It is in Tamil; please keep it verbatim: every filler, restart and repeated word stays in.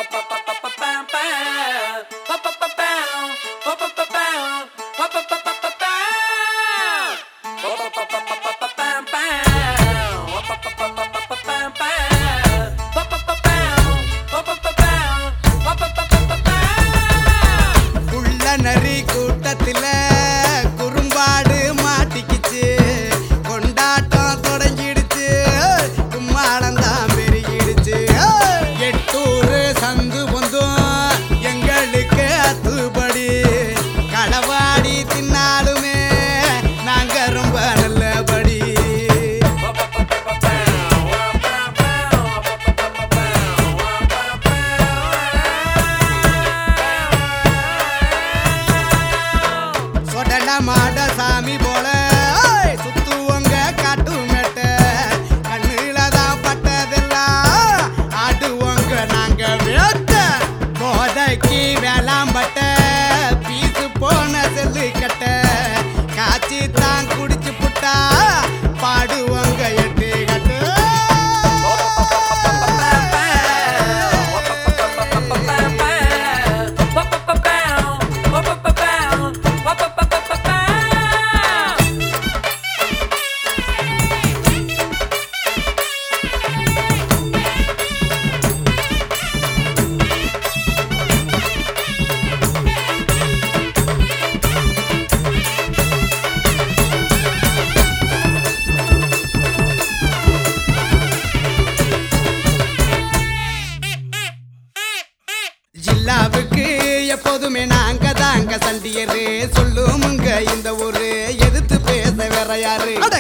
நரி கூட்டத்தில குறும்பாடு மாட்டிக்கிச்சு, கொண்டாட்டம் தொடங்கிடுச்சு, கும்மாளந்தான் பெருகிடுச்சு. எட்டூர் சந்து பொந்தும் எங்களுக்கு அத்துபடி, களவாடி தின்னாலுமே நாங்க ரொம்ப நல்லபடி. மாட சாமி போல சுத்துவங்க காட்டு மேட்ட, கண்ணுல தான் பட்டதெல்லாம் ஆடுவோங்க நாங்க வேட்ட. போதைக்கு வேளாம்பட்ட பீசு போன செல்லு கட்ட, காய்ச்சி தான் குடிச்சு புட்டா பாடுவோங்க எட்டு கட்டு. ஜில்லாவுக்கு எப்போதுமே நாங்க தாங்க சண்டியரு, சொல்லுமுங்க இந்த ஊரு எதிர்த்து பேச வேற யாரு.